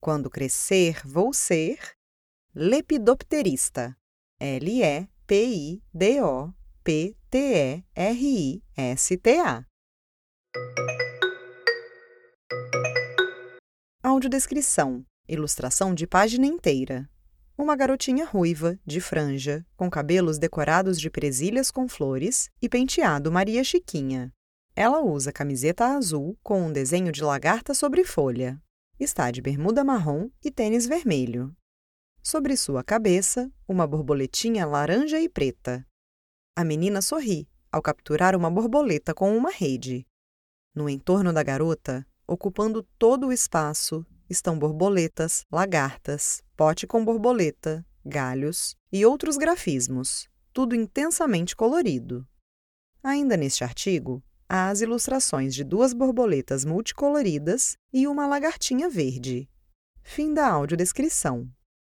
Quando crescer, vou ser lepidopterista. Lepidopterista. Audiodescrição. Ilustração de página inteira. Uma garotinha ruiva, de franja, com cabelos decorados de presilhas com flores e penteado Maria Chiquinha. Ela usa camiseta azul com um desenho de lagarta sobre folha. Está de bermuda marrom e tênis vermelho. Sobre sua cabeça, uma borboletinha laranja e preta. A menina sorri ao capturar uma borboleta com uma rede. No entorno da garota, ocupando todo o espaço, estão borboletas, lagartas, pote com borboleta, galhos e outros grafismos, tudo intensamente colorido. Ainda neste artigo, há as ilustrações de 2 borboletas multicoloridas e uma lagartinha verde. Fim da audiodescrição.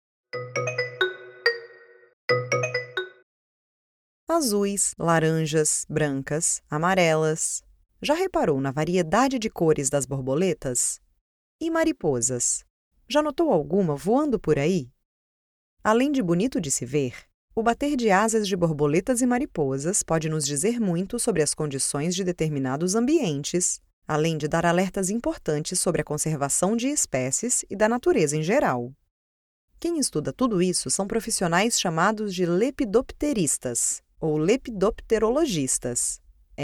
Azuis, laranjas, brancas, amarelas. Já reparou na variedade de cores das borboletas? E mariposas? Já notou alguma voando por aí? Além de bonito de se ver, o bater de asas de borboletas e mariposas pode nos dizer muito sobre as condições de determinados ambientes, além de dar alertas importantes sobre a conservação de espécies e da natureza em geral. Quem estuda tudo isso são profissionais chamados de lepidopteristas, ou lepidopterologistas.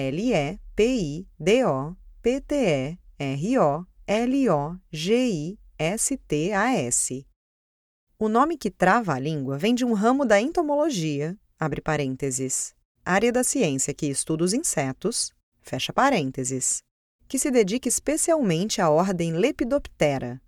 Lepidopterologistas. O nome que trava a língua vem de um ramo da entomologia, abre parênteses, área da ciência que estuda os insetos, fecha parênteses, que se dedica especialmente à ordem Lepidoptera,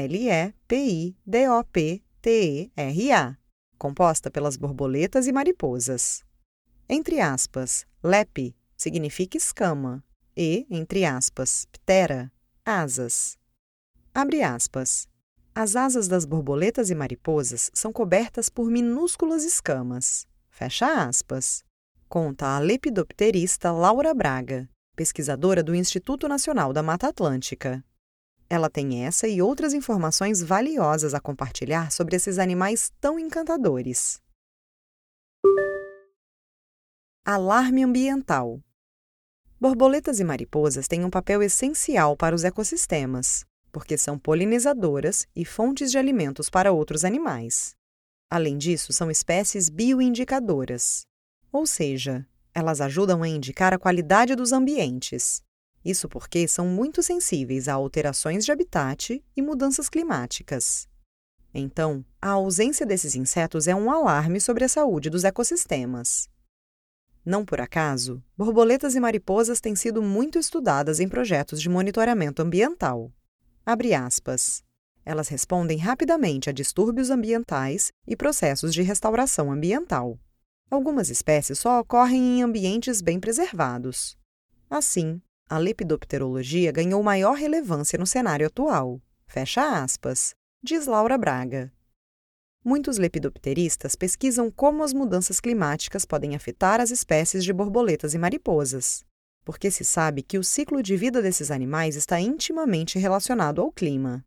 Lepidoptera, composta pelas borboletas e mariposas. Entre aspas, lep significa escama e, entre aspas, ptera, asas. Abre aspas. As asas das borboletas e mariposas são cobertas por minúsculas escamas. Fecha aspas. Conta a lepidopterista Laura Braga, pesquisadora do Instituto Nacional da Mata Atlântica. Ela tem essa e outras informações valiosas a compartilhar sobre esses animais tão encantadores. Alarme ambiental. Borboletas e mariposas têm um papel essencial para os ecossistemas, porque são polinizadoras e fontes de alimentos para outros animais. Além disso, são espécies bioindicadoras, ou seja, elas ajudam a indicar a qualidade dos ambientes. Isso porque são muito sensíveis a alterações de habitat e mudanças climáticas. Então, a ausência desses insetos é um alarme sobre a saúde dos ecossistemas. Não por acaso, borboletas e mariposas têm sido muito estudadas em projetos de monitoramento ambiental. Abre aspas. Elas respondem rapidamente a distúrbios ambientais e processos de restauração ambiental. Algumas espécies só ocorrem em ambientes bem preservados. Assim, a lepidopterologia ganhou maior relevância no cenário atual. Fecha aspas, diz Laura Braga. Muitos lepidopteristas pesquisam como as mudanças climáticas podem afetar as espécies de borboletas e mariposas, porque se sabe que o ciclo de vida desses animais está intimamente relacionado ao clima.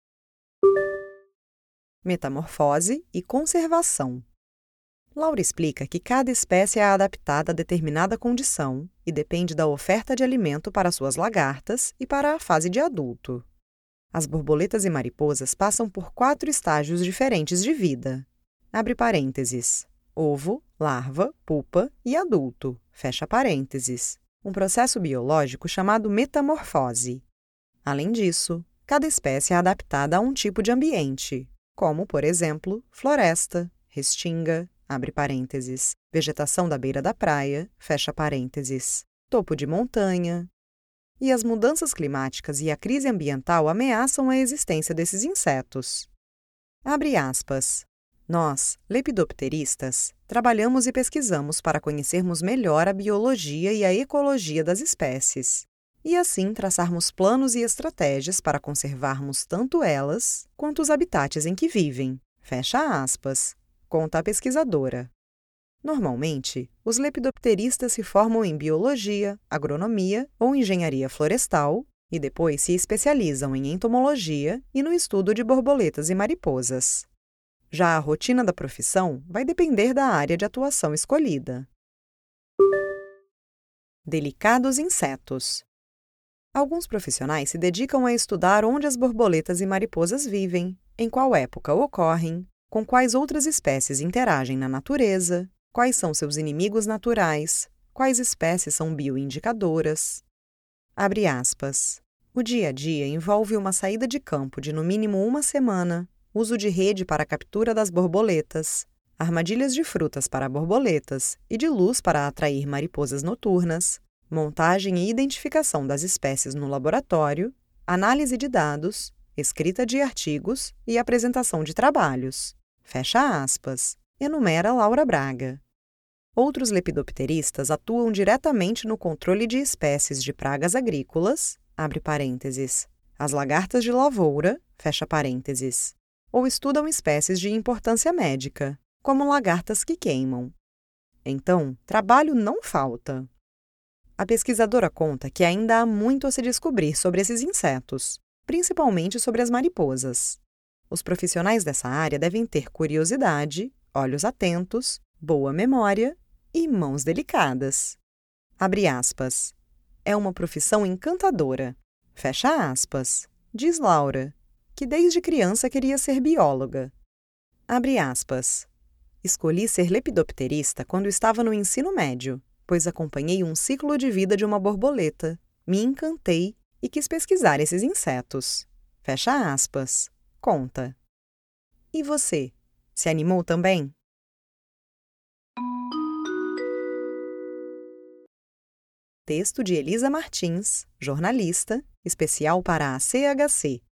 Metamorfose e conservação. Laura explica que cada espécie é adaptada a determinada condição e depende da oferta de alimento para suas lagartas e para a fase de adulto. As borboletas e mariposas passam por 4 estágios diferentes de vida. Abre parênteses. Ovo, larva, pupa e adulto. Fecha parênteses. Um processo biológico chamado metamorfose. Além disso, cada espécie é adaptada a um tipo de ambiente, como, por exemplo, floresta, restinga, abre parênteses, vegetação da beira da praia, fecha parênteses, topo de montanha. E as mudanças climáticas e a crise ambiental ameaçam a existência desses insetos. Abre aspas. Nós, lepidopteristas, trabalhamos e pesquisamos para conhecermos melhor a biologia e a ecologia das espécies, e assim traçarmos planos e estratégias para conservarmos tanto elas quanto os habitats em que vivem. Fecha aspas, conta a pesquisadora. Normalmente, os lepidopteristas se formam em biologia, agronomia ou engenharia florestal e depois se especializam em entomologia e no estudo de borboletas e mariposas. Já a rotina da profissão vai depender da área de atuação escolhida. Delicados insetos. Alguns profissionais se dedicam a estudar onde as borboletas e mariposas vivem, em qual época ocorrem, com quais outras espécies interagem na natureza, quais são seus inimigos naturais, quais espécies são bioindicadoras. Abre aspas. O dia a dia envolve uma saída de campo de no mínimo uma semana, uso de rede para a captura das borboletas, armadilhas de frutas para borboletas e de luz para atrair mariposas noturnas, montagem e identificação das espécies no laboratório, análise de dados, escrita de artigos e apresentação de trabalhos. Fecha aspas. Enumera Laura Braga. Outros lepidopteristas atuam diretamente no controle de espécies de pragas agrícolas, abre parênteses, as lagartas de lavoura, fecha parênteses, ou estudam espécies de importância médica, como lagartas que queimam. Então, trabalho não falta. A pesquisadora conta que ainda há muito a se descobrir sobre esses insetos, principalmente sobre as mariposas. Os profissionais dessa área devem ter curiosidade, olhos atentos, boa memória e mãos delicadas. Abre aspas. É uma profissão encantadora. Fecha aspas. Diz Laura, que desde criança queria ser bióloga. Abre aspas. Escolhi ser lepidopterista quando estava no ensino médio, pois acompanhei um ciclo de vida de uma borboleta, me encantei e quis pesquisar esses insetos. Fecha aspas. Conta. E você? Se animou também? Texto de Elisa Martins, jornalista, especial para a CHC.